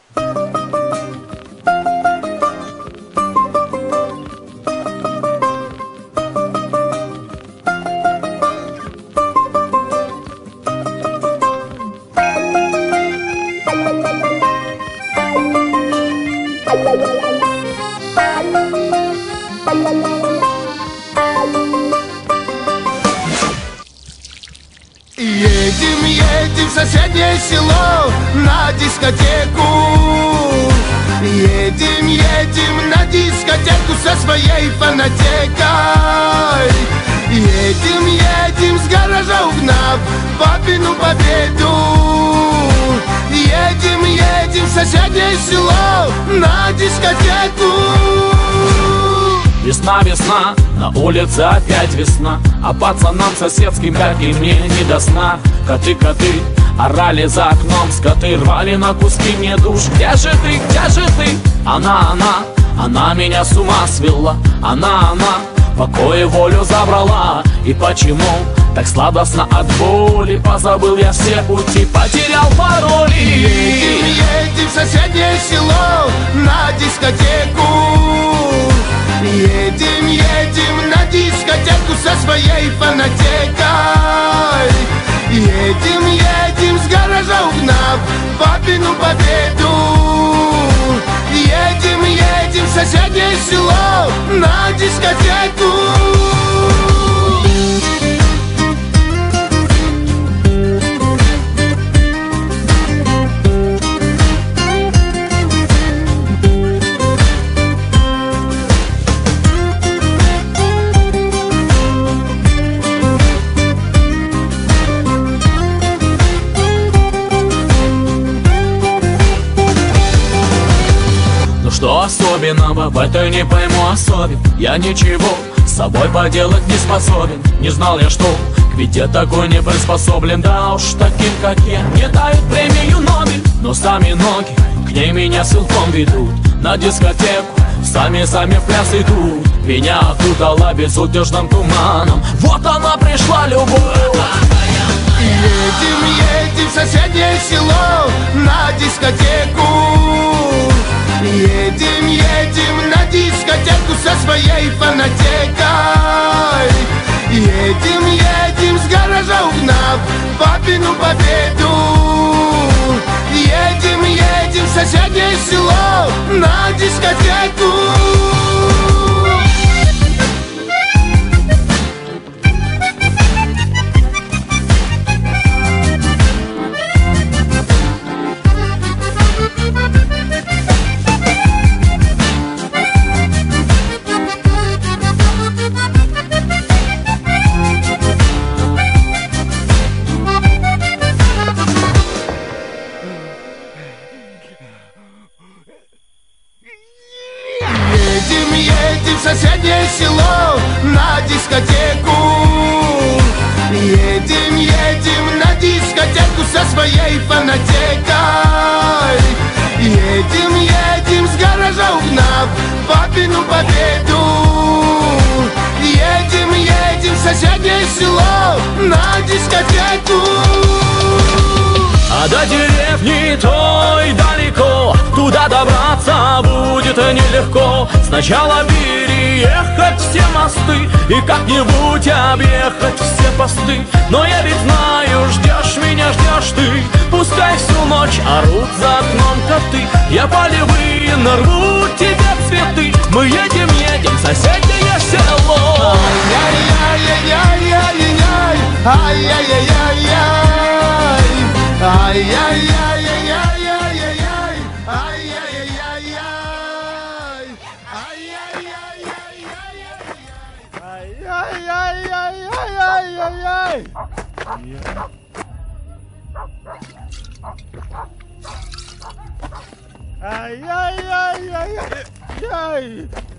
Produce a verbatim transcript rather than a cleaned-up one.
Едем, едем в соседнее село на дискотеку. Едем, едем на дискотеку со своей фонотекой. Едем, едем с гаража угнав папину победу. Едем, едем в соседнее село на дискотеку. Весна, весна, на улице опять весна, а пацанам соседским, как и мне, не до сна. Коты, коты, орали за окном, скоты рвали на куски мне душ. Где же ты, где же ты? Она, она, она меня с ума свела. Она, она, покой и волю забрала. И почему так сладостно от боли? Позабыл я все пути, потерял пароли. Едем, едем в соседнее село на дискотеку. Едем, едем на дискотеку со своей фонотекой. Едем, едем с гаража угнав папину победу. Едем, едем в соседнее село на дискотеку. Что особенного в этой не пойму особен? Я ничего с собой поделать не способен. Не знал я, что к беде такой не приспособлен. Да уж таким, как я, не дают премию Нобель. Но сами ноги к ней меня силком ведут. На дискотеку сами-сами в пляс идут. Меня окутала безудержным туманом. Вот она пришла, любовь. Едем, едем в соседнее село на дискотеку. Едем, едем на дискотеку со своей фонотекой. Едем, едем с гаража угнав папину победу. Едем, едем в соседнее село на дискотеку. Едем, едем в соседнее село на дискотеку. Едем, едем на дискотеку со своей фонотекой. Едем, едем с гаража угнав папину победу. Едем, едем в соседнее село на дискотеку. А до деревни той далеко, туда добраться будет нелегко. Сначала переехать все мосты и как-нибудь объехать все посты. Но я ведь знаю, ждешь меня, ждешь ты. Пускай всю ночь орут за окном коты. Я полевые нарву тебе цветы. Мы едем, едем в соседнее село. Ай-яй-яй-яй-яй-яй, ай-яй-яй-яй-яй. Ай-яй-яй-яй-яй-яй-яй, ай-яй-яй-яй-яй, ай-яй-яй-яй-яй, ай-яй-яй-яй-яй.